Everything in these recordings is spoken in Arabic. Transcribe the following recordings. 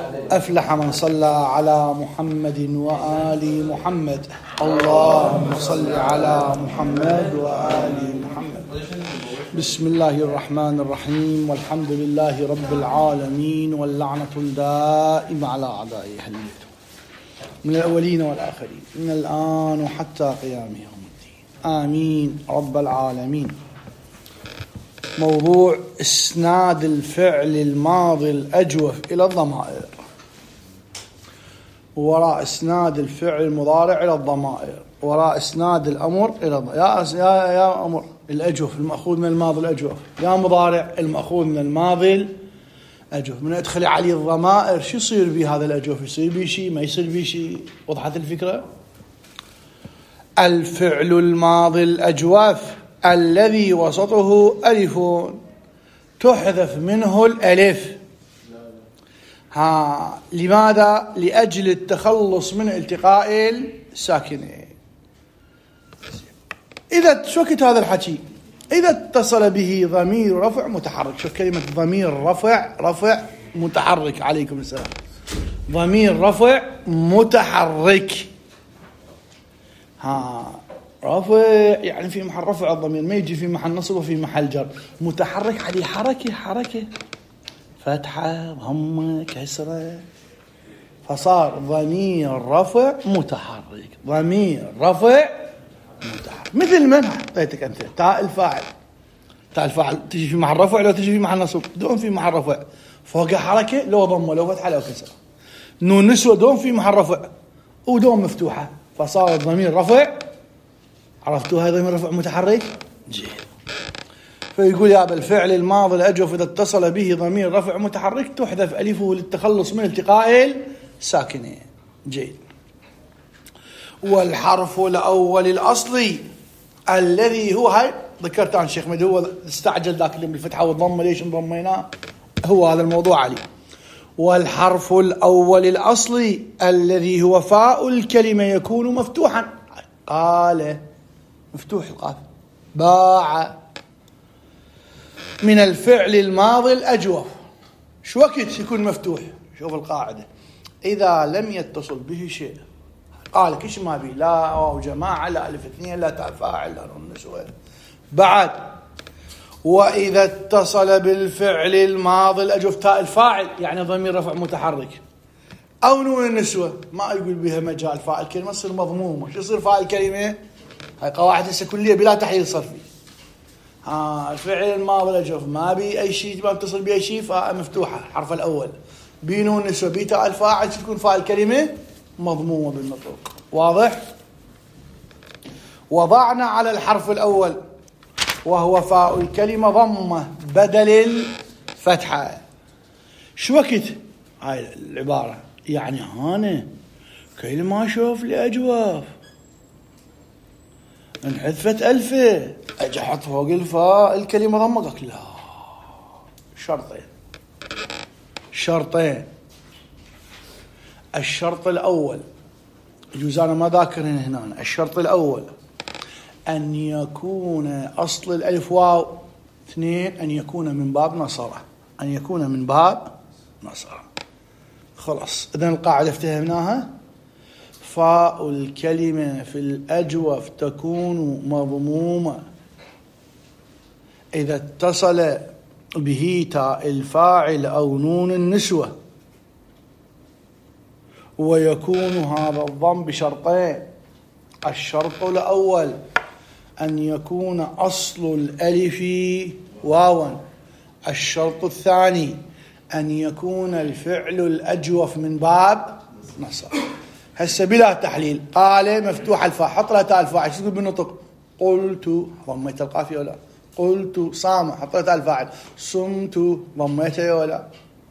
أفلح من صلى على محمد وآل محمد. اللهم صل على محمد وآل محمد. بسم الله الرحمن الرحيم، والحمد لله رب العالمين، واللعنة الدائمة على أعدائه من الأولين والآخرين من الآن وحتى قيام يوم الدين، آمين رب العالمين. موضوع إسناد الفعل الماضي الأجوف إلى الضمائر، وراء إسناد الفعل المضارع إلى الضمائر، وراء إسناد الأمر إلى يا أمر الأجوف المأخوذ من الماضي الأجوف، يا مضارع المأخوذ من الماضي الأجوف. من أدخل عليه الضمائر شو يصير به هذا الأجوف؟ يصير به شيء؟ ما يصير به شيء؟ وضحت الفكرة؟ الفعل الماضي الأجوف الذي وسطه ألف تحذف منه الألف. لماذا؟ لأجل التخلص من التقاء الساكنين. إذا شكت هذا الحكي، إذا اتصل به ضمير رفع متحرك. شوف كلمة ضمير رفع متحرك، عليكم السلام. ضمير رفع متحرك، رفع يعني في محل رفع الضمير، ما يجي في محل نصب وفي محل جر. متحرك عليه حركة، فتحة ضمة كسرة، فصار ضمير رفع متحرك. ضمير رفع متحرك مثل من اعطيتك أمثلة. تاء الفاعل تجي في محل رفع لو تجي في محل نصب، دوم في محل رفع، فوق حركة لو ضمة لو فتحة لو كسرة. نون نسوة دوم في محل رفع ودوم مفتوحة، فصار الضمير رفع. عرفتوا هذا ضمير رفع متحرك؟ جيد. فيقول يا بالفعل الماضي الأجوف إذا اتصل به ضمير رفع متحرك تحذف ألفه للتخلص من التقاء الساكنين. جيد. والحرف الأول الأصلي الذي هو هاي ذكرت عن الشيخ مدي، هو استعجل ذاك اللي بالفتحة والضمة، ليش نضميناه؟ هو هذا الموضوع عليه. والحرف الأول الأصلي الذي هو فاء الكلمة يكون مفتوحا. قال مفتوح القاف، باع من الفعل الماضي الأجوف. شو وقت يكون مفتوح؟ شوف القاعدة، إذا لم يتصل به شيء. قال كيش ما بي، لا واو جماعة، لا ألف اثنين، لا تاء فاعل، لا نون نسوة. بعد وإذا اتصل بالفعل الماضي الأجوف تاء الفاعل يعني ضمير رفع متحرك أو نون النسوة، ما يقول بها مجال فاعل كلمة تصير مضمومة. شو يصير فاعل كلمة؟ هاي قواعد هسه كلية بلا تحليل صرفي. الفعل الماضي الأجوف ما بي أي شيء، ما اتصل بأي شيء، فاء مفتوحة الحرف الأول، بنون النسوة بتاء الفاعل تكون فاعل كلمة مضمومة بالنطق. واضح؟ وضعنا على الحرف الأول وهو فاء الكلمة ضمة بدل الفتحة. شو وقت هاي العبارة؟ يعني هاني كل ما أشوف لي أجوف انحذفت ألفة أجي أحط فوق الفاء الكلمة ضمة. قلت لا، شرطين. الشرط الأول يجوز أنا ما ذاكر هنا. الشرط الأول أن يكون أصل الألف واو. 2 أن يكون من باب نصرة. خلاص، إذن القاعدة افتهمناها. فاء الكلمة في الأجوف تكون مضمومة إذا اتصل به تاء الفاعل أو نون النسوة، ويكون هذا الضم بشرطين. الشرط الأول أن يكون أصل الألف واوا. الشرط الثاني أن يكون الفعل الأجوف من باب نصر. هسه بلا تحليل. قال مفتوح الفاء، حط لها تاء الفاعل، شو تقول بالنطق؟ قلت، ضميت القافية ولا؟ قلت صام، حط لها تاء الفاعل. صمت، ضميتها ولا؟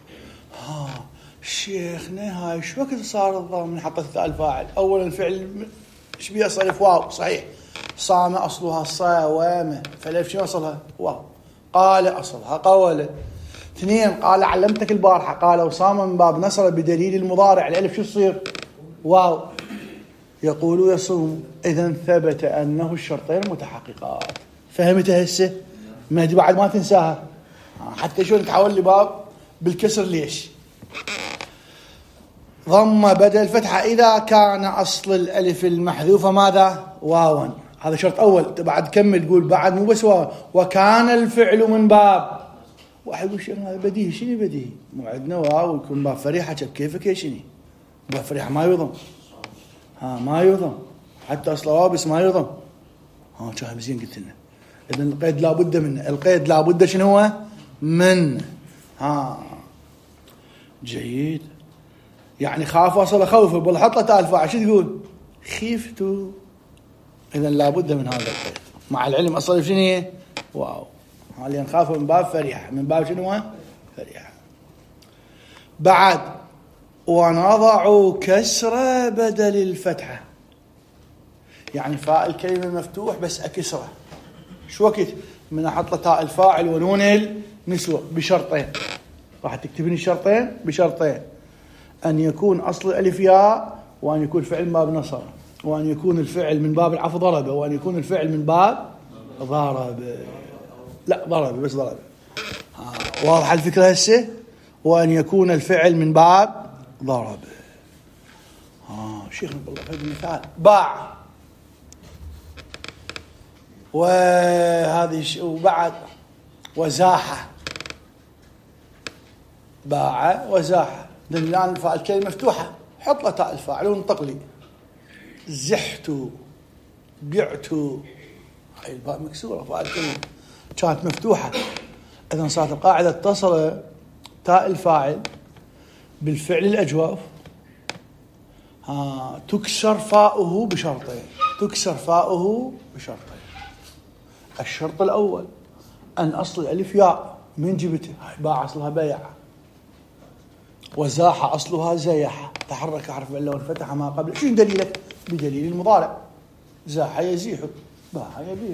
شيخنا هاي شو وقت صار الضم من حطت تاء الفاعل؟ أولا الفعل ايش بيه صرف واو، صحيح. صام أصلها صوامة، فالألف شو أصلها؟ واو. قال أصلها قولة. 2 قال علمتك البارحة، قال وصام من باب نصر بدليل المضارع، الألف شو تصير؟ واو. يقول يصوم. إذن ثبت أنه الشرطين متحققات. فهمتها هسه؟ مهدي بعد ما تنساها. حتى شو نتحول لباب بالكسر. ليش؟ ضم بدل الفتحة إذا كان أصل الألف المحذوفة ماذا؟ واوا. هذا شرط أول. بعد كمل تقول بعد مو بس واو، وكان الفعل من باب. واحد يقول شيء هذا بديهي. شنو بديهي؟ مو عندنا واو يكون باب فريحة. كيفك يا شنو؟ باب فريحة ما يضم. ما يضم حتى أصل واو بس ما يضم. كان زين قلت لنا. إذن القيد لابد منه. القيد لابد شنو هو؟ من جيد. يعني خاف وصل خوف بل حط له تاء الفاعل. شو تقول؟ خيفت. إذن لابد من هذا القيد مع العلم أصلا شنو هي؟ واو. لأن خافوا من باب فريحة. من باب شنو هو؟ فريحة. بعد ونضع كسرة بدل الفتحة. يعني فاء الكلمة مفتوح بس أكسرة. شو وقت؟ من أحط له تاء الفاعل ونون النسوة بشرطين. راح تكتبين الشرطين بشرطين: أن يكون أصل الألف ياء، وأن يكون الفعل من باب نصر، وأن يكون الفعل من باب العفو ضرب، وأن يكون الفعل من باب ضرب. لا ضرب بس ضرب. واضح الفكرة هسه؟ وأن يكون الفعل من باب ضرب. شيخنا بالله هذا المثال. باع. وهذه وبعد وزاحة. باع وزاحة. الآن الكلمة مفتوحة. حط له تاء الفاعل وانطق لي. زحت، بعت. هاي الباء مكسورة. فاء الكلمة كانت مفتوحة. إذا صارت القاعدة اتصل تاء الفاعل بالفعل الأجوف. تكسر فاؤه بشرطين. تكسر فاؤه بشرطين. الشرط الأول أن أصل الألف ياء. من جبته؟ باع أصلها بيع. وزاح أصلها زيح. تحرك حرف العلة وانفتح ما قبل. شو دليلك؟ بدليل المضارع. زاح يزيح، باع يبيع.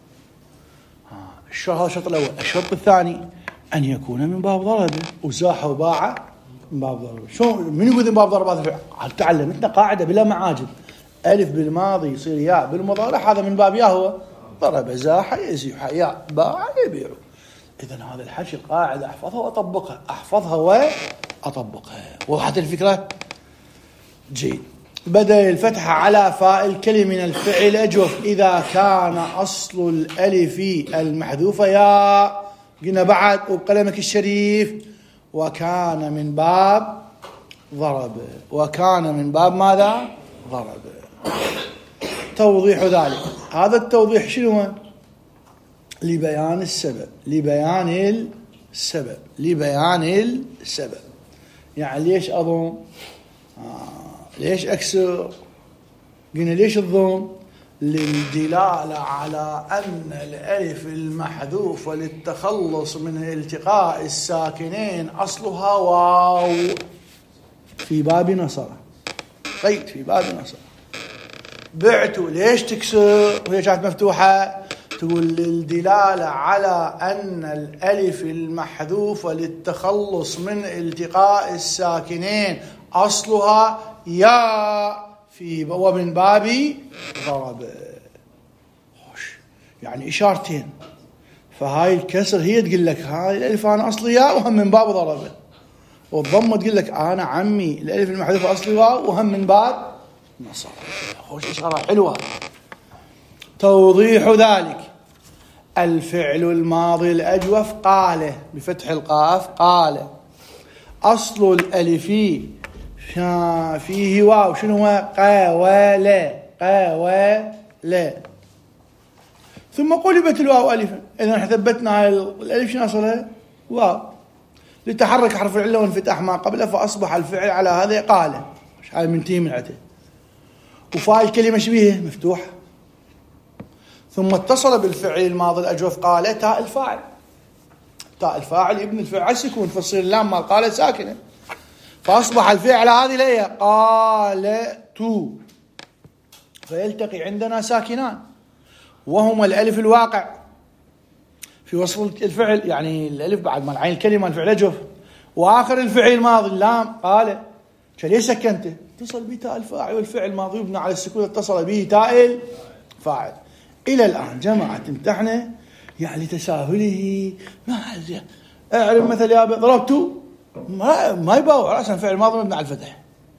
هذا الشرط الأول. الشرط الثاني أن يكون من باب ضرب. وزاح وباع من باب ضرب. شو من يقول من باب ضرب؟ هذا تعلمتنا قاعدة بلا معاجم. ألف بالماضي يصير ياء بالمضارع. هذا من باب ياء هو ضرب. زاح يزيح، ياء باع يبيع. إذن هذا الحكي القاعدة أحفظها وأطبقها. أحفظها وأطبقها. وضحت الفكرة؟ جيد. بدل الفتحة على فاء الكلمة من الفعل أجوف إذا كان أصل الألف المحذوفة ياء. قلنا بعد وبقلمك الشريف وكان من باب ضرب. وكان من باب ماذا؟ ضرب. توضيح ذلك. هذا التوضيح شنو؟ لبيان السبب. لبيان السبب. لبيان السبب. يعني ليش أضم؟ ليش أكسر؟ قلنا ليش الضم؟ للدلالة على أن الألف المحذوفة للتخلص من التقاء الساكنين أصلها واو في باب نصر. قيد في باب نصر. بعت ليش تكسر وهي كانت مفتوحة؟ تقول للدلالة على أن الألف المحذوفة للتخلص من التقاء الساكنين أصلها يا في ومن باب ضرب. يعني إشارتين. فهاي الكسر هي تقول لك هاي الألف أنا أصلي يا وهم من باب ضرب. والضمة تقول لك أنا عمي الألف المحذوفة أصلي واو وهم من باب نصر. خوش إشارة حلوة. توضيح ذلك. الفعل الماضي الأجوف قال بفتح القاف. قال أصل الألف فيه واو. شنو هو؟ قاولا. قاولا. ثم قلبت الواو ألفا. إذا ثبتنا الألف شنو أصلها؟ واو. لتحرك حرف العلة وانفتاح ما قبله فأصبح الفعل على هذا قال. هاي منتهي من عته. وفاء الكلمة شبيهه مفتوح. ثم اتصل بالفعل الماضي الأجوف قال تاء الفاعل. تاء الفاعل ابن الفعل سكون فتصير اللام مال قال ساكنة. فأصبح الفعل هذه ليه قالت. فيلتقي عندنا ساكنان وهما الألف الواقع في وصف الفعل. يعني الألف بعد ما العين الكلمة الفعل أجوف. وآخر الفعل الماضي اللام قال. ليش سكنته؟ اتصل به تاء الفاعل والفعل الماضي يبنى على السكون اتصل به تاء الفاعل. إلى الآن جماعة تمتحنه يعني لتساهله. ما أعرف مثل يا ضربته ما يباوع أصلا فعل ماضي مبني على الفتح.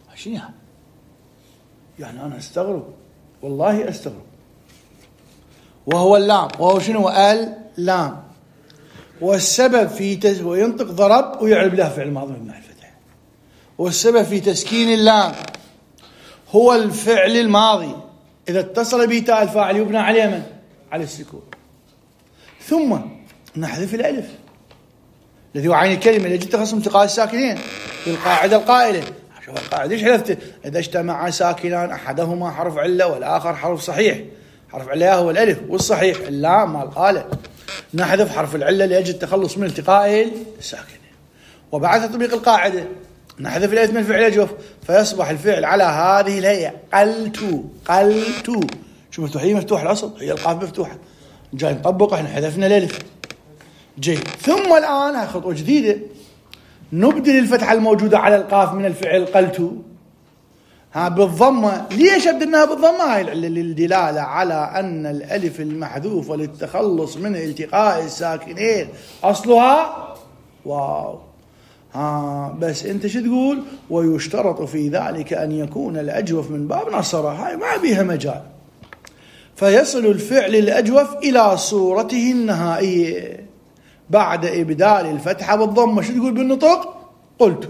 شنو يعني أنا أستغرب، والله أستغرب. وهو اللام، وهو شنو؟ اللام. والسبب في وينطق ضرب ويعرب له فعل ماضي مبني على الفتح. والسبب في تسكين اللام هو الفعل الماضي إذا اتصل به تاء الفاعل يبنى عليه من؟ على السكون. ثم نحذف الألف الذي هو عين الكلمة التي تخص التقاء الساكنين بالقاعدة القائلة. شوف القاعدة ايش حذفت؟ إذا اجتمع ساكنان أحدهما حرف علة والآخر حرف صحيح. حرف علة هو الألف، والصحيح اللام مال قالة. نحذف حرف العلة لأجل التخلص من التقاء الساكنين. وبعد تطبيق القاعدة نحذف الألف من فعل أجوف فيصبح الفعل على هذه الهيئة: قلت. شو مفتوح؟ هي مفتوح الأصل، هي القاف مفتوحة. جاي نطبق، احنا حذفنا الألف. جيد. ثم الآن هاي خطوة جديدة، نبدل الفتحة الموجودة على القاف من الفعل قلت بالضمة. ليش أبدلناها بالضمة؟ هاي للدلالة على أن الألف المحذوفة للتخلص من التقاء الساكنين أصلها واو. بس أنت شو تقول؟ ويشترط في ذلك أن يكون الأجوف من باب نصرة. هاي ما بيها مجال. فيصل الفعل الأجوف إلى صورته النهائية بعد إبدال الفتحة بالضمة. شو تقول بالنطق؟ قلت.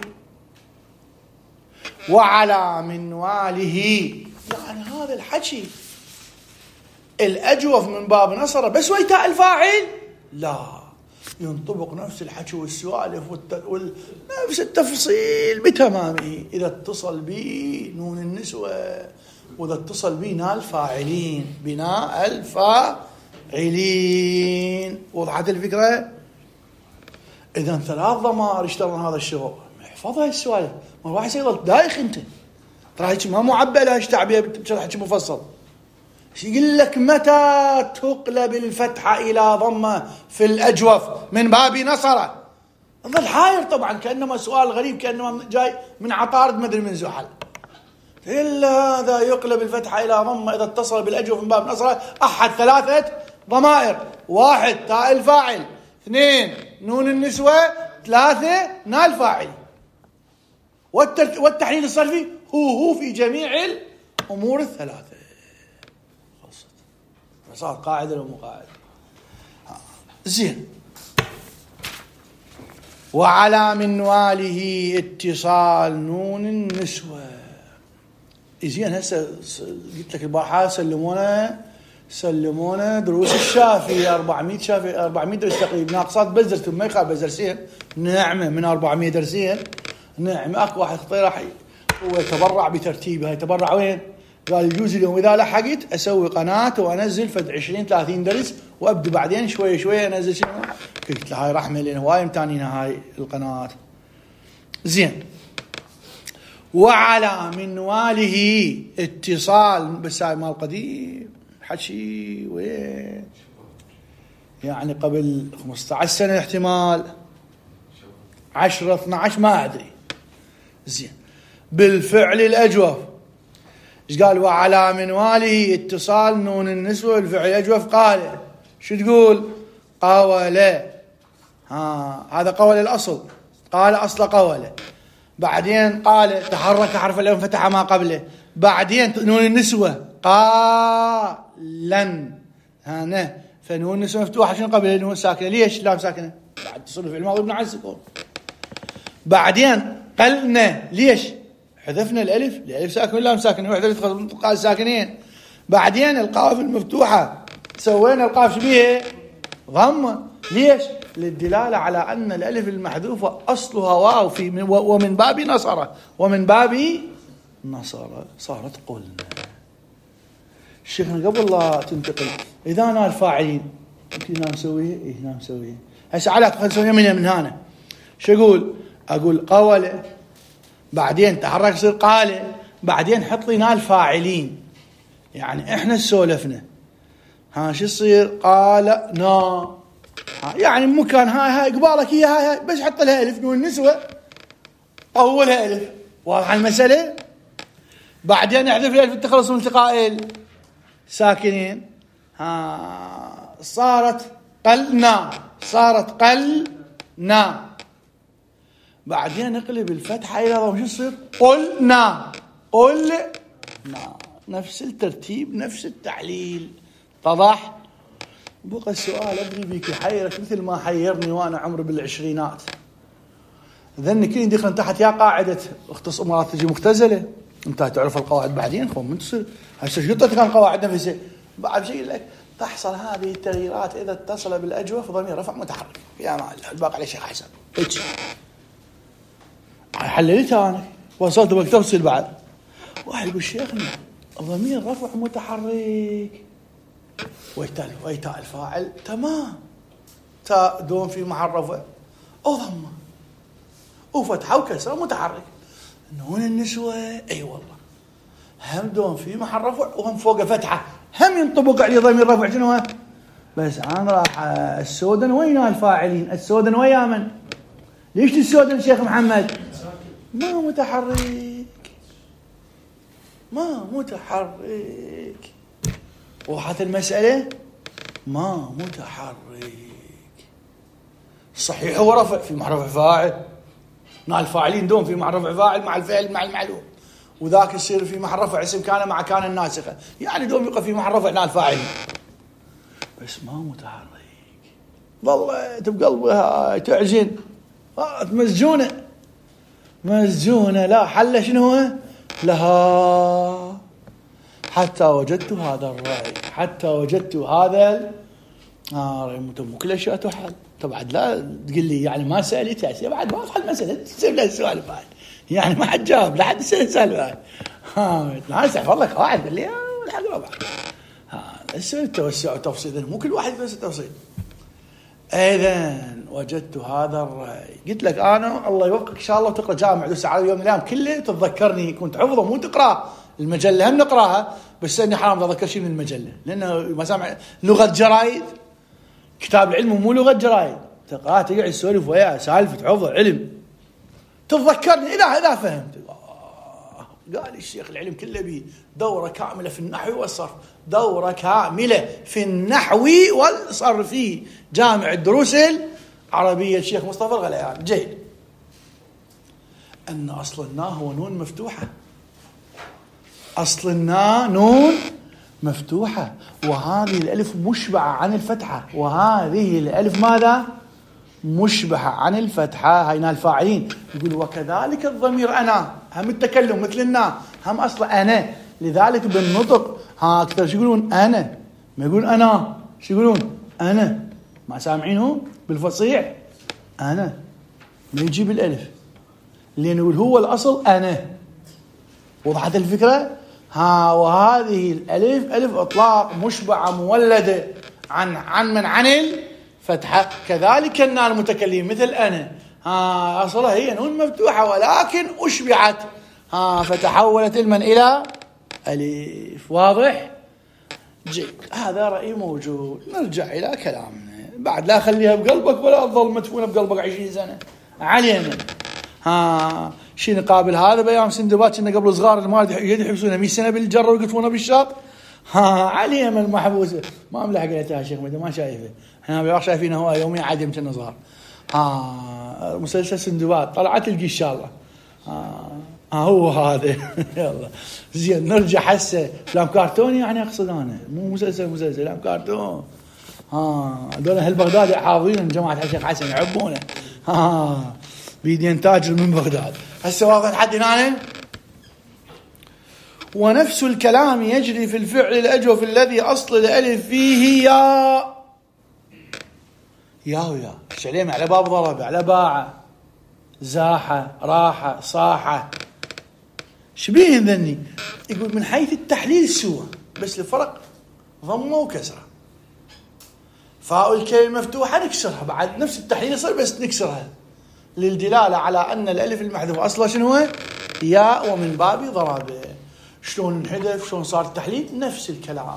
وعلى منواله، يعني هذا الحكي الأجوف من باب نصرة بس ويتاء الفاعل؟ لا، ينطبق نفس الحكي والسوالف نفس التفصيل بتمامه إذا اتصل به نون النسوة وإذا اتصل به ناء الفاعلين، بناء الفاعلين. وضحت الفكرة؟ إذا ثلاث ضمائر اشتغلوا هذا الشغل. احفظها السوالف، ما راح يصير دايخ انت. ترى هيك ما معبأ لها تعبئة بشرح مفصل. يقول لك متى تقلب الفتحة إلى ضمة في الأجوف من باب نصرة؟ ظل حاير طبعا، كأنما سؤال غريب، كأنما جاي من عطارد ما أدري من زحل. إلا هذا يقلب الفتحة إلى ضمة إذا اتصل بالأجوف من باب نصرة أحد ثلاثة ضمائر: 1 تاء الفاعل، 2 نون النسوة، 3 ناء الفاعل. والتحليل الصرفي هو في جميع الأمور الثلاثة. صار قاعدة لو مو قاعدة. زين. وعلى منواله اتصال نون النسوة. زين. هسه قلت لك البارحة سلمونا دروس الشافعي 400 درس تقريبا، ناقصات بزرتهم ما يخالف بزرسين. نعمة من 400 درسين. نعمة. اكو واحد خطير راح هو يتبرع بترتيبها. يتبرع وين؟ قال يجوز اليوم إذا لحقت أسوي قناة وأنزل فد 20-30 درس وأبدأ بعدين شوية أنزل شنو. قلت له هاي رحمة لنا، هواي متانينا هاي القناة. زين. وعلى منواله اتصال، بس هاي مال قديم حكي وين يعني قبل 15 سنة احتمال 10-12 ما أدري. زين. بالفعل الأجوف ايش قال؟ وعلى منواله اتصال نون النسوة الفعل الأجوف. قال شو تقول؟ قولة. هذا قولة الأصل. قال أصل قولة. بعدين قال تحرك حرف الألف فتح ما قبله. بعدين نون النسوة قالن. هنا فنون النسوة مفتوحة شنو قبله؟ نون ساكنة. ليش لام ساكنة؟ بعد تصل في الماضي مبني على السكون. بعدين قلنا. ليش؟ حذفنا الألف ساكن واللام ساكن وحذفت التقاء الساكنين. بعدين القاف المفتوحة سوينا القاف شبيه ضمة. ليش؟ للدلالة على أن الألف المحذوفة أصلها واو ومن باب نصرة، ومن باب نصرة صارت قلنا. الشيخنا قبل لا تنتقل إذا أنا الفاعلين يمكن هنا مسويه هنا مسويه. هسه على خلينا نسويها من هنا. شو أقول قولة، بعدين تحرك يصير قالة، بعدين حط لي نال فاعلين. يعني احنا سولفنا شو يصير؟ قال نا. يعني مكان هاي قبالك هي هاي بس حط لها ألف. نون النسوة أولها ألف. واضح المسألة؟ بعدين احذف الألف التخلص من التقاء الساكنين. صارت قلنا. بعدين نقلب الفتحة إلى ضم، شو يصير؟ قلنا. نفس الترتيب نفس التحليل. اتضح؟ بقى السؤال أدري بيك يحيرك مثل ما حيرني وأنا عمري بالعشرينات. ذني كل دخلنا تحت يا قاعدة اختص مرات تجي مختزلة، انت تعرف القواعد بعدين من تصير هسه شو كان قواعد نفسها بعد شيء لك تحصل هذه التغييرات اذا اتصل بالاجوف ضمير رفع متحرك يا معلم الباقي على شيء حسن هيك حللتها انا وصلت بك تفصيل بعد. واحد يقول شيخنا ضمير رفع متحرك ويتاء الفاعل تمام، تاء دون في محل رفع وضمه وفتحه وكسره متحرك. نون النسوة اي والله هم دون في محل رفع وهم فوق فتحة هم ينطبق عليه ضمير رفع شنو بس انا راح السودن وين الفاعلين السودن ويا من ليش السودن شيخ محمد ما متحرك وحتى المسألة ما متحرك صحيح هو رفع في محل رفع فاعل مع الفاعلين دون في محل رفع فاعل مع الفعل مع المعلوم وذاك يصير في محل رفع اسم كان مع كان الناسخة يعني دوم يبقى في محل رفع مع الفاعلين بس ما متحرك. ظلت بقلبها تعجن مسجونة لا حل شنو لها حتى وجدت هذا الرأي حتى وجدت هذا مو كل الاشياء تحل. طبعا لا تقول لي يعني ما سالت يا بعد ما افهم المساله تسال لي السؤال بعد يعني ما حد جاوب لحد السؤال بعد لا استغفر الله قاعد قال لي الحق ربع السؤال التوسع وتفصيل مو كل واحد بس التفصيل. اذا وجدت هذا الراي قلت لك انا الله يوفقك ان شاء الله وتقرا جامع دوس على يوم من الايام كله تتذكرني كنت حفظه مو تقراه المجله هم نقراها بس اني حرام اتذكر شيء من المجله لانه ما سامع لغه جرايد كتاب العلم مو لغه جرايد تقرأ تقعد تسولف وياه سالفه حفظ علم تتذكرني اذا فهمت. قال الشيخ العلم كله بيه دوره كامله في النحو والصرف دوره كامله في النحو والصرف في جامع الدروس العربيه الشيخ مصطفى الغليان. جيد ان اصل النا هو نون مفتوحه أصل النا نون مفتوحة وهذه الألف مشبعة عن الفتحة وهذه الألف ماذا مشبعة عن الفتحة هاي الفاعلين يقول وكذلك الضمير أنا هم التكلم مثل النا هم أصل أنا لذلك بالنطق أكثر شو يقولون أنا ما يقولون أنا شو يقولون أنا ما سامعينه بالفصيح أنا ما يجيب الألف لأنه يقول هو الأصل أنا. وضحت الفكرة وهذه الألف ألف إطلاق مشبعة مولدة عن الفتحة كذلك النا المتكلم مثل أنا أصلها هي نون مفتوحة ولكن أشبعت فتحولت المن إلى ألف. واضح جيد هذا رأي موجود. نرجع إلى كلامنا بعد لا خليها بقلبك ولا تظل مدفونة بقلبك 20 سنة علينا. شي نقابل هذا بأيام سندبات كنا قبل صغار المال يحبسونه 100 سنة بالجرة ويقطفونه بالشاط عليها من المحبوسة ما ملحق لها شيخ ما شايفه احنا بيوقع شايفينه هو يومي عادي كنا صغار. مسلسل سندبات طلعت تلقي ان شاء الله هو هذا يلا زين. نرجع حسه افلام كرتون يعني اقصد انا مو مسلسل افلام كرتون هذول اهل بغداد حافظين جماعة الشيخ حسن يحبونه بيدين تاجر من بغداد. هسه واضح لحد هنا. ونفس الكلام يجري في الفعل الأجوف الذي أصل الألف فيه يا شعليم على باب ضرب على باع زاحة راحة صاحة شبيه ذني يقول من حيث التحليل سوى بس الفرق ضمه وكسره. فاء الكلمة مفتوحة نكسرها بعد نفس التحليل يصير بس نكسرها للدلالة على أن الألف المحذوف أصلا شنو هو ياء ومن باب ضربه. شلون انحذف شلون صار التحليل نفس الكلام.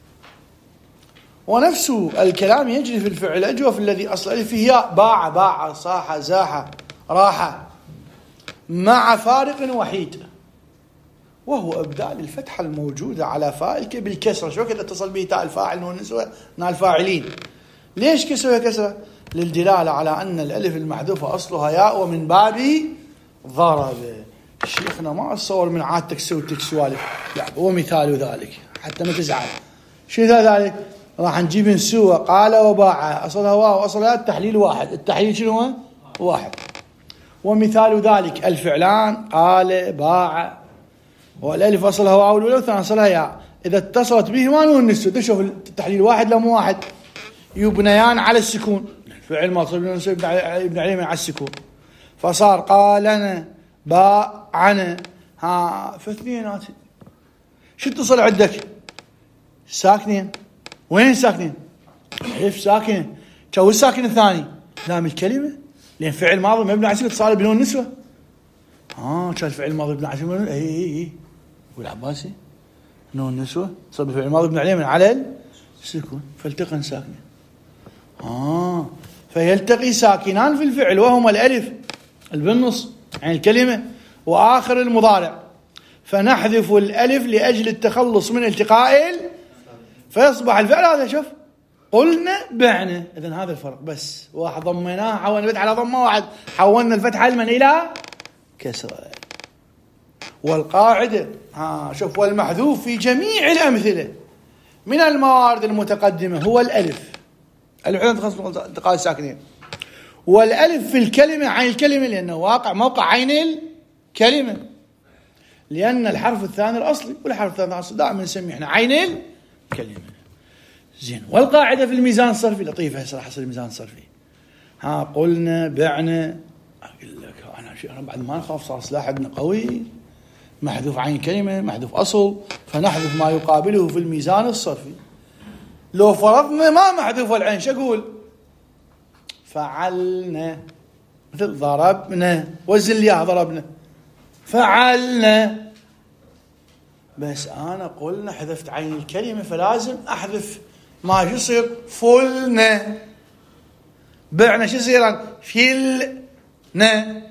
ونفس الكلام يجري في الفعل الأجوف الذي أصل الألف فيه ياء باع صاح زاح راحة مع فارق وحيد وهو إبدال الفتحة الموجودة على فاعل بالكسرة. شو كذا اتصل به تاء الفاعل نون النسوة مع الفاعلين ليش كسرها كسرة للدلالة على أن الألف المحذوفة أصلها ياء ومن باب ضرب. شيخنا ما أتصور من عادتك تسوي سوالف يعني، ومثال ذلك حتى ما تزعل. شو ذلك؟ راح نجيب نسوى قال وباع أصلها واو وأصلها التحليل واحد. التحليل شنو هو؟ واحد. ومثال ذلك الفعلان قال باع، والألف أصلها واو الأولى والثانية أصلها ياء، إذا اتصلت بهما نون النسوة. تشوف التحليل واحد لم واحد، يبنيان على السكون. فعل ماضي يبنى عليه على السكون، فصار قالنا باعنا. ها فاثنينات شو اتصل عندك؟ ساكنين. وين ساكنين؟ الف ساكنه. شو الساكن الثاني؟ لام الكلمه، لان فعل ماضي مبني على السكون اتصال بنون النسوه. كان فعل ماضي مبني على السكون. اي والعباسي نون النسوه صار بفعل ماضي مبني عليه من على السكون، فالتقى ساكنين. فيلتقي ساكنان في الفعل وهما الالف بالنص يعني الكلمه واخر المضارع، فنحذف الالف لاجل التخلص من التقاء فيصبح الفعل هذا. شوف قلنا بعنا، اذن هذا الفرق بس. واحد ضميناه حولنا الفتحه على ضمه، واحد حولنا الفتحه المن الى كسره. والقاعده شوف، والمحذوف في جميع الامثله من الموارد المتقدمه هو الالف. العلم تخصص التقاء الساكنين، والالف في الكلمه عين الكلمه لانه واقع موقع عين الكلمه، لان الحرف الثاني الاصلي، والحرف الثاني الاصلي دائما نسميه احنا عين الكلمه. زين. والقاعده في الميزان الصرفي لطيفه صراحه. حصل الميزان الصرفي قلنا بعنا. اقول لك انا بعد ما نخاف صار سلاح عندنا قوي. محذوف عين كلمه، محذوف اصل، فنحذف ما يقابله في الميزان الصرفي. لو فرضنا ما محذوف العين شو اقول؟ فعلنا، مثل ضربنا، وزن لي ضربنا، فعلنا. بس انا قلنا حذفت عين الكلمه فلازم احذف ما يصير فلنا. بعنا شو يصير؟ فيلنا.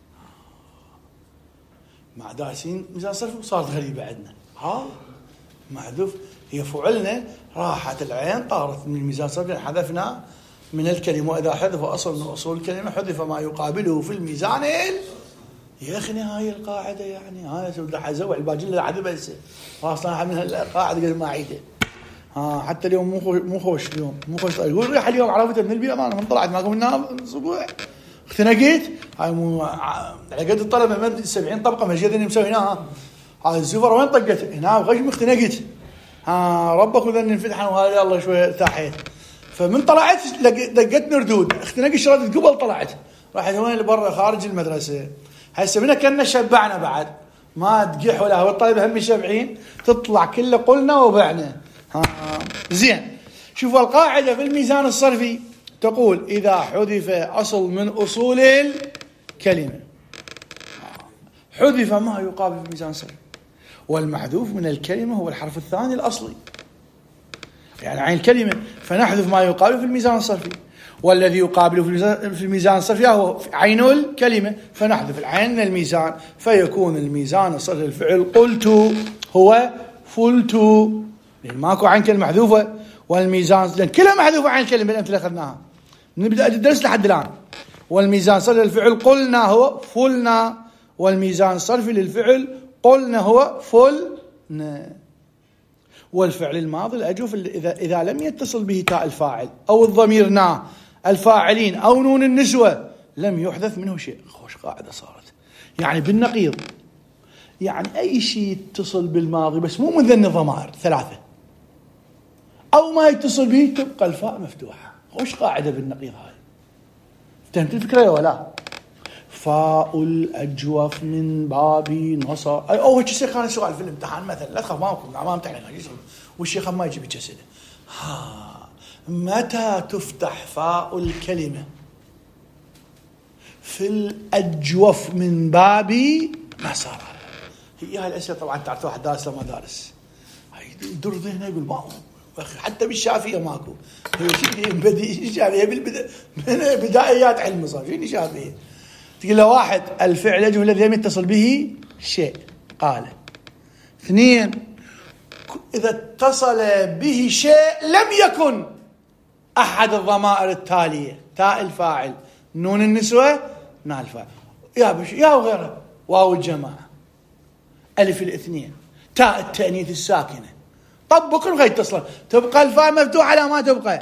مع داسين ميزان صرف صارت غريبه عندنا. محذوف هي فعلنا، راحت العين طارت من الميزان الصرفي، حذفنا من الكلمه. واذا حذف اصل من اصول الكلمه حذف ما يقابله في الميزان. يا اخي هاي القاعده يعني هاي حزوع الباجله اللي عذبها هسه واصلا من القاعده قبل ما اعيدها. حتى اليوم مو خوش اليوم مو خوش. يقول ريح اليوم عرفت من البيئه ما طلعت معكم منها اسبوع اختنقيت. هاي مو على قد الطلبه من 70 طبقه مجدني مسويناها. هاي الزفر وين طقت هنا غشم اختنقت. ربك وذن انفتحوا وهذا يلا شويه ارتاحيت. فمن طلعت دقتني ردود اختنقت شردت قبل طلعت راحت وين اللي برا خارج المدرسه. هسه منا كنا شبعنا بعد ما تقح ولا هو الطالب هم شبعين تطلع كله قلنا وبعنا. زين. شوفوا القاعده في الميزان الصرفي تقول اذا حذف اصل من اصول الكلمه حذف ما يقابل في الميزان الصرفي، والمحذوف من الكلمه هو الحرف الثاني الاصلي يعني عين الكلمه، فنحذف ما يقابل في الميزان الصرفي، والذي يقابله في الميزان الصرفي هو عين الكلمة، فنحذف العين من الميزان فيكون الميزان الصرفي الفعل قلت هو فلت، لأن ماكو عين كلمة محذوفة. والميزان لأن كلها محذوفة عين الكلمة الأمثلة أخذناها نبدأ الدرس لحد الآن. والميزان الصرفي للفعل قلنا هو فلنا، والميزان الصرفي للفعل قلنا هو فلنا. والفعل الماضي الأجوف إذا لم يتصل به تاء الفاعل أو الضمير نا الفاعلين أو نون النسوة لم يحدث منه شيء. خوش قاعدة صارت يعني بالنقيض، يعني أي شيء يتصل بالماضي بس مو من ذن الضمائر ثلاثة أو ما يتصل به تبقى الفاء مفتوحة. خوش قاعدة بالنقيض هاي. فهمت الفكرة ولا؟ فاء الأجوف من باب نصر. أو هيك يصير كان سؤال في الامتحان مثلا، لا تخاف ما امتحن والشيخ ما يجيب أسئلة. متى تفتح فاء الكلمة في الأجوف من باب نصر؟ هي هاي الأسئلة طبعا تعرف واحد دارس لما دارس يدور ذهنه يقول ما حتى بالشافية ماكو. هي شيء شافية بدايات علم صار شيء شافية. تقول له واحد الفعل يجب الذي لم يتصل به شيء قال. اثنين إذا اتصل به شيء لم يكن أحد الضمائر التالية تاء الفاعل، نون النسوة ناء الفاعل، يا وغيره، واو الجماعة، ألف الاثنين، تاء التأنيث الساكنة. طب كل غير يتصل، تبقى الفاء مفتوحة لا ما تبقى.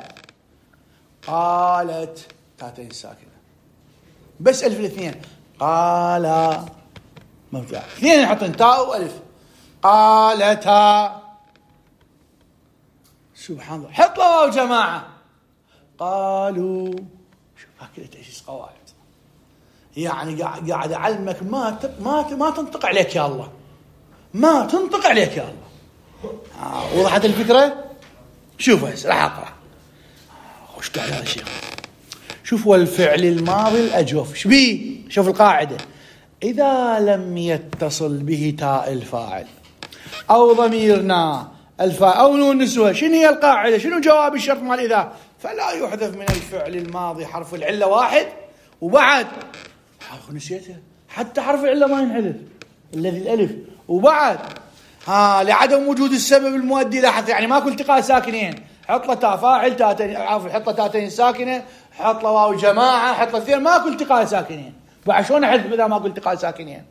قالت تاءين ساكنة، بس ألف الاثنين، قال مفتوحة، اثنين يحطون تاء وألف، قالتا. سبحان الله، حط له واو جماعة، قالوا. شوف هكذا تأسيس قواعد، يعني قاعد أعلمك ما تنطق عليك يا الله، ما تنطق عليك يا الله. وضحت الفكرة؟ شوف هسه راح أقرأ. وش قال هذا الشيخ؟ شوف، والفعل الماضي الأجوف شبيه. شوف القاعدة، إذا لم يتصل به تاء الفاعل أو ضميرنا الفاء أو نون النسوة، شنو هي القاعدة؟ شنو جواب الشرط مال إذا؟ فلا يحذف من الفعل الماضي حرف العلة واحد، وبعد نسيته، حتى حرف العلة ما ينحذف، الذي الألف، وبعد لعدم وجود السبب المؤدي إلى حذف، يعني ماكو التقاء ساكنين، حط له تاء فاعل، حط له تاءين ساكنة، حط له واو جماعة، حط له اثنين، ماكو التقاء ساكنين. بعد شلون احذف اذا ماكو التقاء ساكنين؟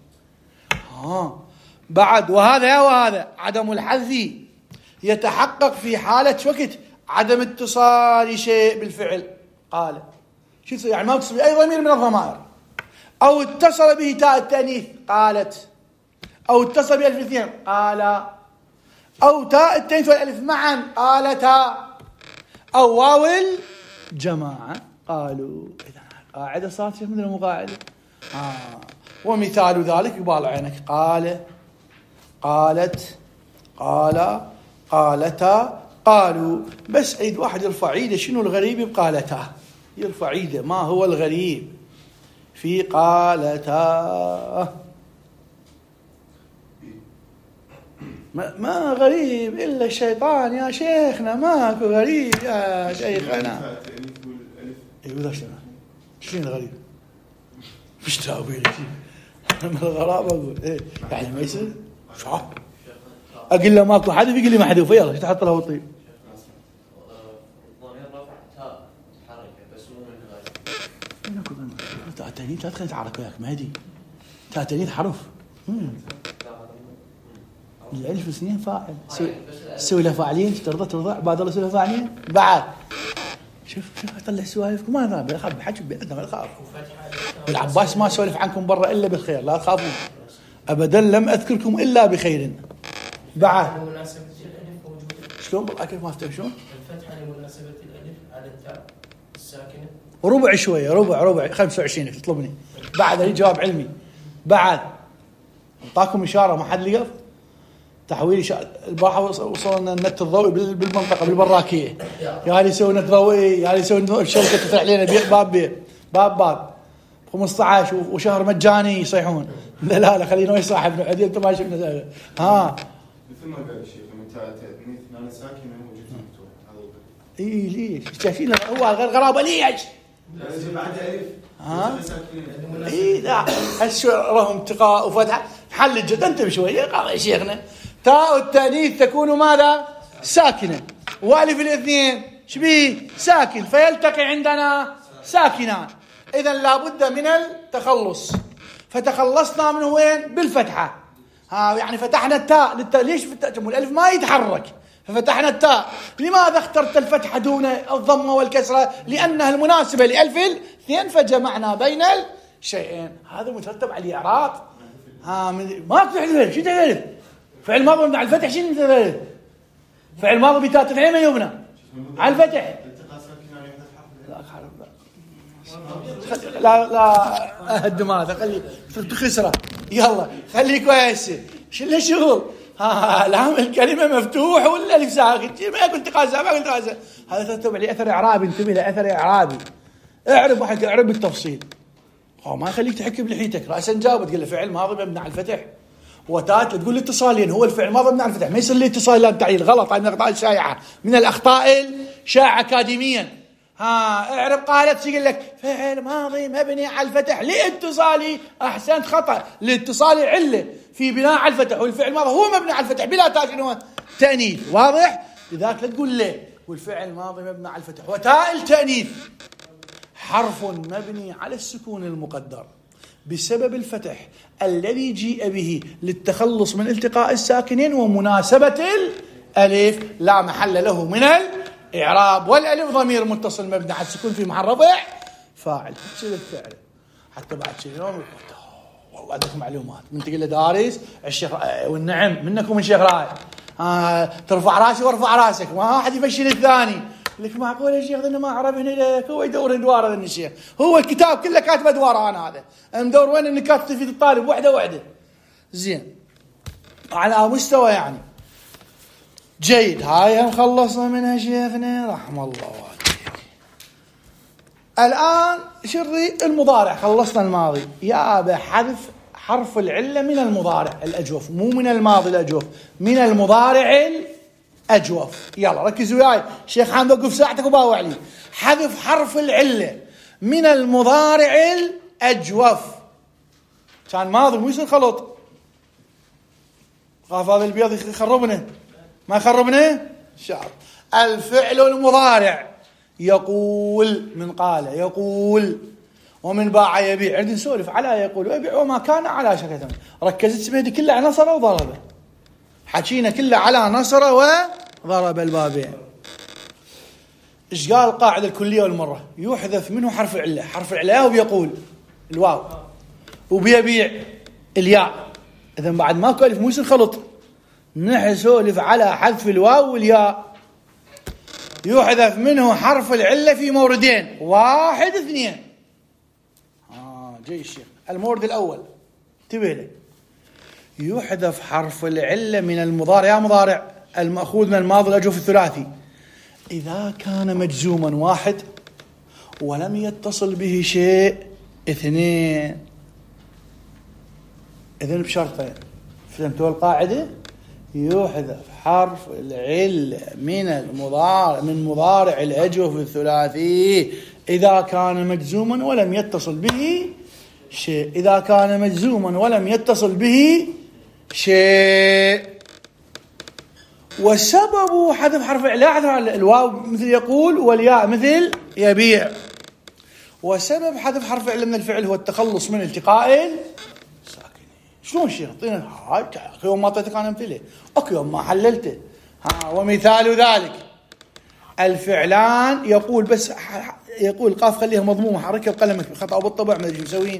بعد وهذا عدم الحذف يتحقق في حالة وقت عدم اتصال شيء بالفعل. قال شو يصير؟ يعني ما اتصل بأي ضمير من الضمائر، أو اتصل به تاء التأنيث قالت، أو اتصل بألف الاثنين قال، أو تاء التأنيث والألف معا قالتا، أو واو الجماعة قالوا. إذا قاعدة صارت شيء مثل المقاعدة. ومثال ذلك يبال عينك، قال، قالت، قال، قالتا، قالوا. بس عيد واحد يرفع ايده، شنو الغريب بقالتا؟ يرفع ايده، ما هو الغريب في قالتا؟ ما غريب إلا الشيطان يا شيخنا، ماكو غريب يا شيخنا. ايوه شنو الغريب؟ مش تأويل من الغرابة أقول إيه يعني ما يصير. شو أقول له ماكو حذف، يقول لي محذوفة، يلا تحط له وطيب. الضمير رفع تاء حركة بس مو من غير. تاء تأنيث لا تخلي تعرف وياك مهدي، تاء تأنيث حرف. الألف اثنين فاعل، سوي له فاعلين، ترضى بعد الله سوي له فاعلين بعد. شوف اطلع سوالفكم، ما انا بخاف بحكي بيننا، ما نخاف. والعباس ما سولف عنكم برا الا بالخير، لا تخافون ابدا، لم اذكركم الا بخير. بعد مناسبة الالف موجودة. شلون بالله كيف ما افتهم؟ الفتحة لمناسبة الالف على التاء الساكنة. ربع شويه، ربع 25 تطلبني. بعد هي جواب علمي. بعد اعطاكم اشاره ما حد لقف تحويل البارحه وصلنا النت الضوئي بالمنطقه بالبراكيه، يا اللي يسوي نت ضوئي، يا اللي يسوي شركه تفتح علينا باب 15 وشهر مجاني يصيحون. لا خلينا يصاحبنا عديل، انت ما شفنا مثل ما قال الشيخ من تأنيث نون ساكنه موجود مفتوح. هذا ليش شايفين هو غرابه ليش؟ بعد ألف لا لهم التقاء وفتحه حل الجد. انت بشويه قال يا شيخنا تاء التأنيث تكون ماذا؟ ساكنه، والف الاثنين شبيه؟ ساكن، فيلتقي عندنا ساكنان. اذا لابد من التخلص، فتخلصنا منه وين؟ بالفتحه. يعني فتحنا التاء ليش في التاء؟ الالف ما يتحرك ففتحنا التاء. لماذا اخترت الفتحة دون الضمة والكسرة؟ لأنها المناسبة لألف الاثنين، فجمعنا بين الشيئين. هذا مترتب على الإعراب. ما تحذف، شو تحذف؟ فعل ماضي مبني على الفتح، شنو تحذف؟ فعل ماضي بتاء تفعيل ما يبنى على الفتح. لا الدماغ خلي خسرة، يلا خليك كويس. شو شغل؟ لام الكلمة مفتوح ولا ألف ساكن، ما قلت قاسة ما قلت قاسة. هذا ترتب عليه أثر إعرابي، انتبه له أثر إعرابي. اعرب وحكي، اعرب بالتفصيل. ما يخليك تحكي بلحيتك رأسا جاوب تقول له فعل ماضي مبني على الفتح، وتات تقول لي اتصالين، هو الفعل ماضي مبني على الفتح، ما يصير لي اتصال لا تعيين، غلط. هاي من الأخطاء الشائعة، من الأخطاء الشائعة أكاديميا. اعرب قالت يقول لك فعل ماضي مبني على الفتح لاتصالي، احسنت خطأ، لاتصالي علة في بناء على الفتح، والفعل الماضي هو مبني على الفتح بلا تاء تأنيث، واضح؟ لذلك لا تقول ليه والفعل الماضي مبني على الفتح وتاء التأنيث حرف مبني على السكون المقدر بسبب الفتح الذي جيء به للتخلص من التقاء الساكنين ومناسبة الألف، لا محل له من الإعراب، والألف ضمير متصل مبني على السكون في محل رفع فاعل. تصير الفعل حتى بعد شيء يوم والله عندك معلومات من تقول له دارس الشيخ والنعم منكم من شيخ رائع، ترفع راسي وارفع راسك، ما أحد يفشل الثاني. لك معقول يا شيخ ذا ما أعرف هنا لك، هو يدور ادوار هذا الشيخ، هو الكتاب كله كاتب ادوار. انا هذا مدور وين النكات تفيد الطالب واحده زين على مستوى يعني جيد. هاي هم خلصنا منها شيخنا رحمه الله والديك. الان شري المضارع، خلصنا الماضي. يا بحذف حرف العله من المضارع الاجوف، مو من الماضي الاجوف، من المضارع أجوف. يلا ركزوا وياي، شيخ حامد وقف ساعتك وباوع لي. حذف حرف العلة من المضارع الأجوف. كان ماضي مو يصير خلط، خاف هذا البيض يخربنا، ما يخربنا شعر. الفعل المضارع يقول، من قال يقول، ومن باع يبيع. عندنا نسولف على يقول ويبيع وما كان على شكله. ركزت سميدي كله على نصر وضربه، حكينا كله على نصر وضرب البابين. ايش قال القاعده الكليه والمره؟ يحذف منه حرف العله. حرف العله وبيقول الواو، وبيبيع الياء. اذا بعد ماكو الف مو يصير خلط، نحسولف على حذف الواو والياء. يحذف منه حرف العله في موردين، 1 2. جاي الشيخ المورد الاول انتبه له. يحذف حرف العلة من المضارع، يا مضارع المأخوذ من الماضي الأجوف الثلاثي، إذا كان مجزوما 1 ولم يتصل به شيء 2. إذن بشرطين. فهمتوا القاعدة؟ يحذف حرف العلة من المضارع، من مضارع الأجوف الثلاثي إذا كان مجزوما ولم يتصل به شيء. إذا كان مجزوما ولم يتصل به شيء. والسبب حذف حرف العلة، الواو مثل يقول والياء مثل يبيع. وسبب حذف حرف العلة من الفعل هو التخلص من التقاء الساكنين. شلون شيء؟ اعطينا هاي يوم ما اعطيتك انا امثله، اوكي يوم ما حللته. ومثال ذلك الفعلان يقول، بس يقول قاف خليها مضمومه، حركها بقلمك خطا بالطبع ما ادري شو مسوين.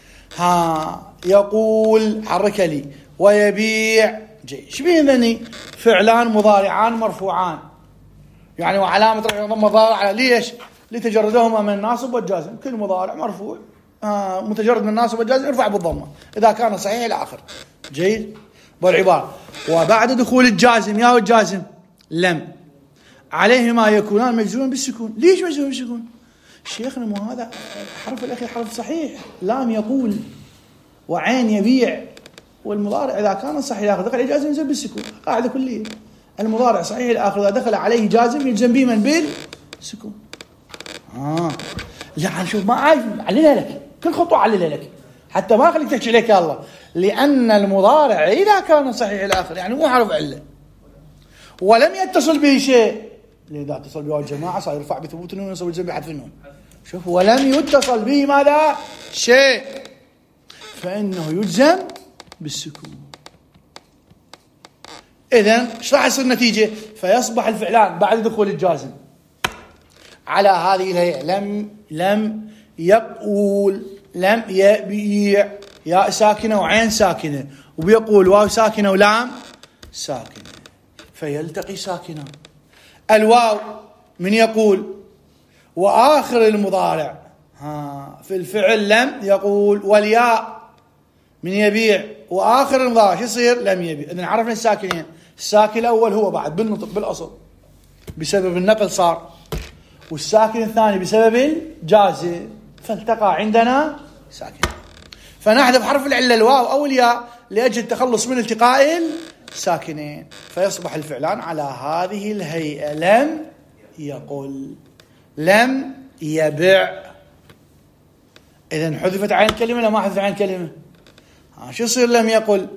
يقول حرك لي، ويبيع جي. شبيه ذني؟ فعلان مضارعان مرفوعان، يعني وعلامة رفعه ضمة ظاهرة. ليش؟ لتجردهما من الناصب والجازم. كل مضارع مرفوع متجرد من الناصب والجازم يرفع بالضمة إذا كان صحيح إلى آخر. جيد بالعبارة. وبعد دخول الجازم، يا الجازم لم عليهما يكونان مجزوما بالسكون. ليش مجزوما بالسكون؟ شيخنا مو هذا حرف الأخير حرف صحيح، لام يقول وعين يبيع. والمضارع إذا كان صحيح الآخر دخل عليه جازم يلزم بالسكون، قاعدة كلية. المضارع صحيح الآخر إذا دخل عليه جازم يلزم به من بالسكون. يعني شوف ما عايز عللها لك، كل خطوة عللها لك حتى ما خليك تحكي عليك يا الله. لأن المضارع إذا كان صحيح الآخر يعني مو حرف علة ولم يتصل به شيء، إذا اتصل به الجماعة صار يرفع بثبوت النون وينصب الجزم بحذف النون. شوف ولم يتصل به ماذا؟ شيء، فإنه يجزم بالسكون. إذن ايش راح يصير النتيجة؟ فيصبح الفعلان بعد دخول الجازم على هذه الهيئة: لم يقول، لم يبيع، ياء ساكنة وعين ساكنة، وبيقول واو ساكنة ولام ساكنة، فيلتقي ساكنان. الواو من يقول، وآخر المضارع في الفعل لم يقول، والياء من يبيع، وآخر المضارع شو يصير؟ لم يبيع. إذن عرفنا الساكنين. الساكن الأول هو بعد بالنطق بالأصل بسبب النقل صار، والساكن الثاني بسبب الجازم، فالتقى عندنا ساكن. فنحذف حرف العلة الواو أو الياء لأجل التخلص من التقاء الساكنين، فيصبح الفعلان على هذه الهيئة: لم يقل، لم يبع. إذن حذفت عين الكلمة لا ما حذفت عين الكلمة؟ شو يصير؟ لم يقل،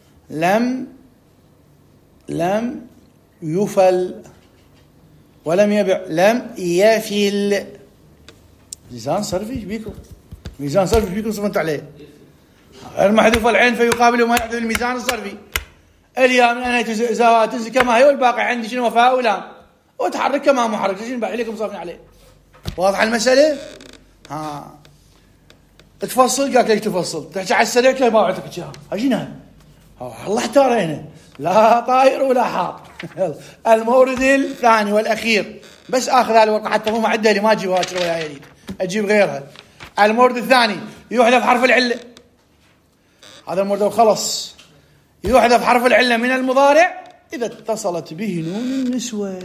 لم يفل، ولم يبع لم يفل. ميزان صرفي ايش بيكم؟ ميزان صرفي ايش بيكم صفنت عليه؟ غير محذوف العين فيقابله ما يحدث الميزان الصرفي. الياء من أين تنزل كما هي، والباقي عندي شنو وفاء ولام، وتحرك كما محرك. شنو بعد لكم صرفنا عليه؟ واضح المسألة؟ ها تفصل. قالك ليش تفصل؟ تحكي على السريع كيف ما أعطيك إياها؟ أجينا الله احتار هنا، لا طائر ولا حاط. المورد الثاني والأخير، بس آخذ هذه الورقة حتى مو معدة لي، ما أجيب هاشر ولا يريد أجيب غيرها. المورد الثاني يحذف حرف العلة، هذا المورد وخلص. يحذف حرف العلة من المضارع إذا اتصلت به نون النسوة.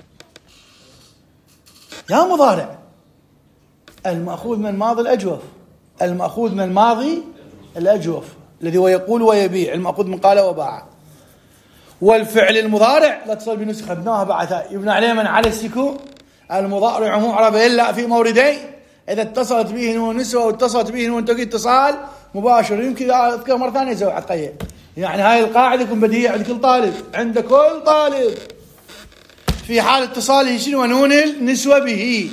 يا مضارع المأخوذ من الماضي الأجوف، المأخوذ من الماضي الأجوف الذي هو يقول ويبيع، المأخوذ من قال وباع. والفعل المضارع لا تصل بنسخة ابناها بعثاء يبنى عليه من على السكون. المضارع معرب إلا في موردين، إذا اتصلت به نون نسوة واتصلت به نون توكيد اتصال مباشر. يمكن أذكر مرة ثانية زوج قيد، يعني هاي القاعدة يكون بديهية عند كل طالب، عند كل طالب في حال اتصاله شنو نون النسوة به.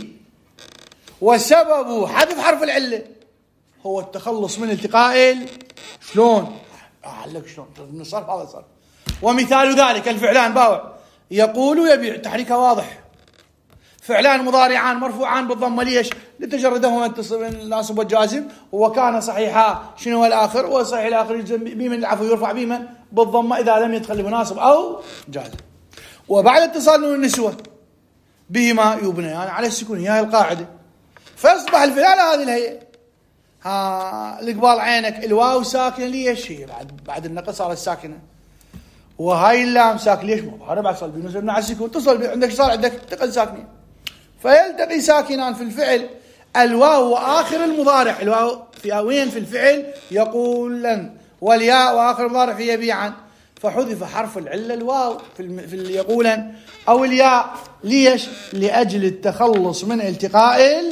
وسبب حذف حرف العلة هو التخلص من التقاء شلون؟ أعلق شلون؟ من الصرف هذا الصرف. ومثال ذلك الفعلان باوع يقول ويبيع، تحريكها واضح. فعلان مضارعان مرفوعان بالضمة، ليش؟ لتجردهما الناصب والجازم، وكان صحيحا شنو هو الآخر؟ وصحيح الآخر يجزم بمن العفو يرفع بمن بالضمة إذا لم يدخل بناصب أو جازم. وبعد اتصال نون النسوة بهما يبنيان على السكون، هي القاعدة. فاصبح الفعل هذه الهيئة. القبال عينك الواو ساكنة، ليش؟ هي بعد النقص صارت ساكنة. وهاي اللام ساكن، ليش؟ مظهر بعد صار بنزل على السكون، تصل عندك صار عندك تقل ساكنين، فيلتقي ساكنان في الفعل. الواو وآخر المضارع، الواو في وين؟ في الفعل يقولا، والياء وآخر المضارع في يبيعا، فحذف حرف العلة الواو في يقولا أو الياء، ليش؟ لأجل التخلص من التقاء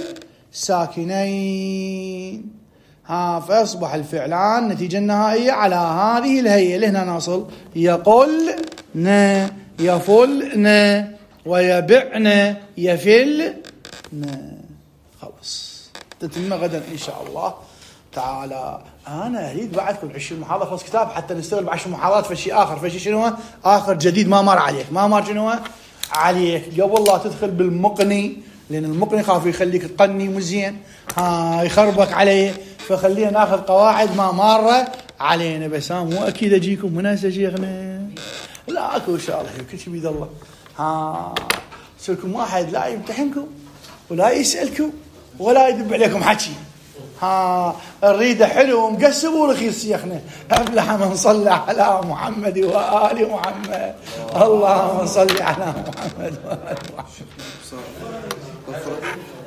الساكنين. فيصبح الفعلان نتيجة النهائية على هذه الهيئة. لهنا نصل يقلن يفلن ويبعن يفلن. خلص تتم غدا إن شاء الله تعالى. أنا أريد بعدكم 20 محاضرة في كتاب حتى نستغل ب10 محاضرات في شيء آخر، في شيء شنو آخر جديد ما مر عليك، ما مر شنو عليك قبل لا تدخل بالمقني، لأن المقني خاف يخليك تقني مزين يخربك عليه، فخلينا ناخذ قواعد ما مارة علينا. بس مو أكيد أجيكم مناسة شيخنا، لا أكو إن شاء الله كل شيء بيد الله. سلكم واحد لا يمتحنكم ولا يسألكم ولا يدب عليكم حكي. الريدة حلو ومقسم ورخيص شيخنا. أفلح من صلى على محمد وآل محمد. اللهم صل على محمد وآل محمد.